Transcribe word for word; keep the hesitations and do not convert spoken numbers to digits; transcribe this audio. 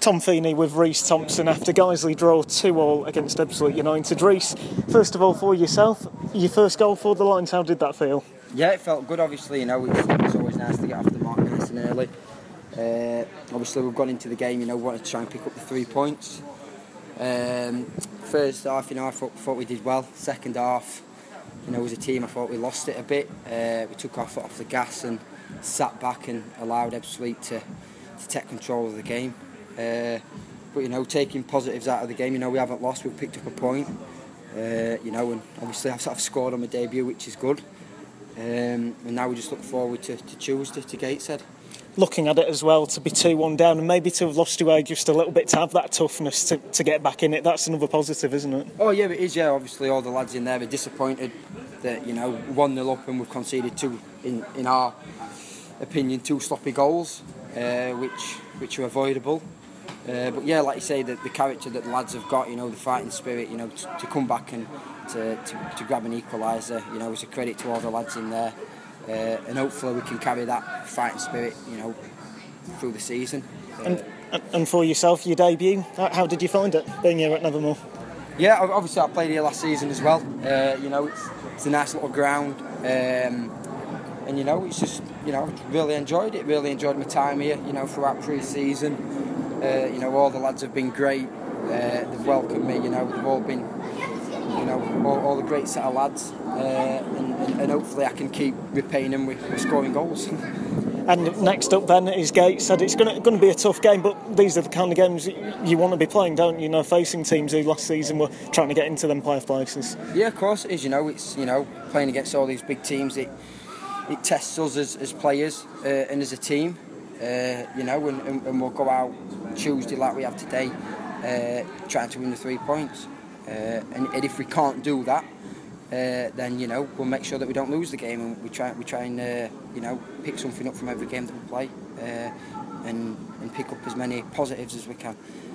Tom Feeney with Reece Thompson after Guiseley draw two all against Ebbsfleet United. Reece, first of all for yourself, your first goal for the Lions, how did that feel? Yeah, it felt good. Obviously, you know, it's, it's always nice to get off the mark nice and early. Uh, obviously, we've gone into the game, you know, wanted to try and pick up the three points. Um, first half, you know, I thought, thought we did well. Second half, you know, as a team, I thought we lost it a bit. Uh, we took our foot off the gas and sat back and allowed Ebbsfleet to, to take control of the game. Uh, but, you know, taking positives out of the game, you know, we haven't lost, we've picked up a point. Uh, you know, and obviously I've sort of scored on my debut, which is good. Um, and now we just look forward to, to Tuesday, to Gateshead. Looking at it as well, to be two one down and maybe to have lost away just a little bit, to have that toughness to, to get back in it, that's another positive, isn't it? Oh yeah, it is, yeah. Obviously all the lads in there are disappointed that, you know, one nil up and we've conceded two, in, in our opinion, two sloppy goals, uh, which which are avoidable. Uh, but yeah, like you say, the, the character that the lads have got, you know, the fighting spirit, you know, to, to come back and to, to, to grab an equaliser, you know, is a credit to all the lads in there. Uh, and hopefully we can carry that fighting spirit, you know, through the season. Uh, and, and for yourself, your debut, how did you find it, being here at Nethermoor? Yeah, obviously I played here last season as well. Uh, you know, it's, it's a nice little ground. Um, and, you know, it's just, you know, really enjoyed it, really enjoyed my time here, you know, throughout pre-season. Uh, you know, all the lads have been great. Uh, they've welcomed me, you know, they've all been, you know, all, all the great set of lads. Uh, and, and, and hopefully I can keep repaying them with, with scoring goals. And next up then is Gateshead. It's going to, going to be a tough game, but these are the kind of games you want to be playing, don't you? You know, facing teams who last season were trying to get into them playoff places. Yeah, of course it is. You know, it's, you know, playing against all these big teams, it it tests us as, as players uh, and as a team. Uh, you know, and, and, and we'll go out Tuesday like we have today, uh, trying to win the three points. Uh, and, and if we can't do that, uh, then, you know, we'll make sure that we don't lose the game, and we try we try and uh, you know, pick something up from every game that we play, uh, and and pick up as many positives as we can.